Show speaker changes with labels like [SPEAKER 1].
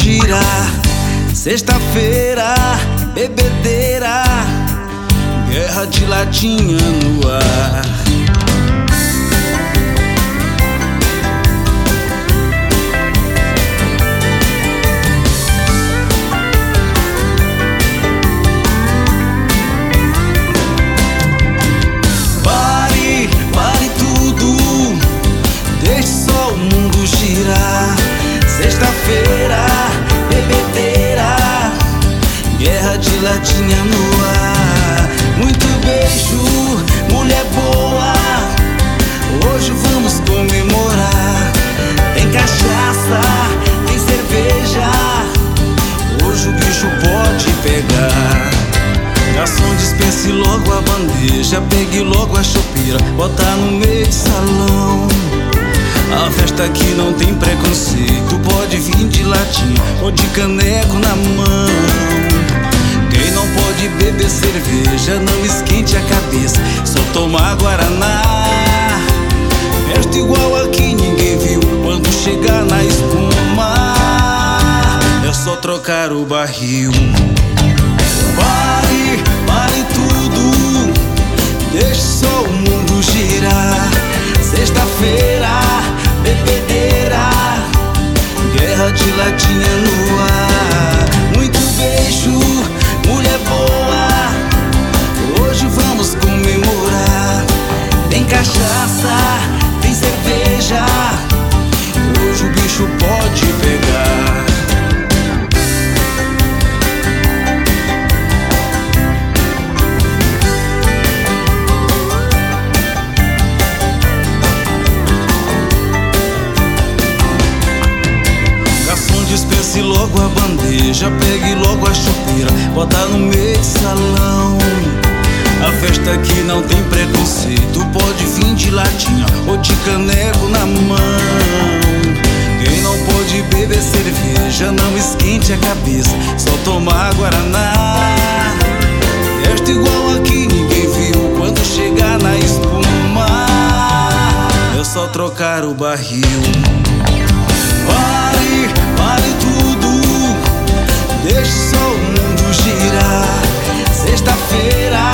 [SPEAKER 1] girar. Sexta-feira, bebedeira, guerra de latinha no ar. Pare tudo, deixe só o mundo girar. Sexta-feira, bebedeira, guerra de latinha no ar. Muito beijo, mulher boa, hoje vamos comemorar. Tem cachaça, tem cerveja, hoje o bicho pode pegar. Garçom, dispense logo a bandeja, pegue logo a chopeira, bota no meio de salão. A festa aqui não tem preconceito, pode vir de latinha ou de caneco na mão. Quem não pode beber cerveja, não esquente a cabeça, só tomar guaraná. Festa igual aqui ninguém viu, quando chegar na espuma é só trocar o barril. Pare tudo, deixe só o mundo girar. Sexta-feira, bebedeira, guerra de latinha no ar. Muito beijo, mulher boa, hoje vamos comemorar. Tem cachaça, tem cerveja, hoje o bicho pode pegar. Dispense logo a bandeja, pegue logo a chopeira, bota no meio de salão. A festa aqui não tem preconceito, pode vir de latinha ou de caneco na mão. Quem não pode beber cerveja, não esquente a cabeça, só tomar guaraná. Festa igual aqui ninguém viu, quando chegar na espuma é só trocar o barril. Pare tudo, deixe só o mundo girar. Sexta-feira,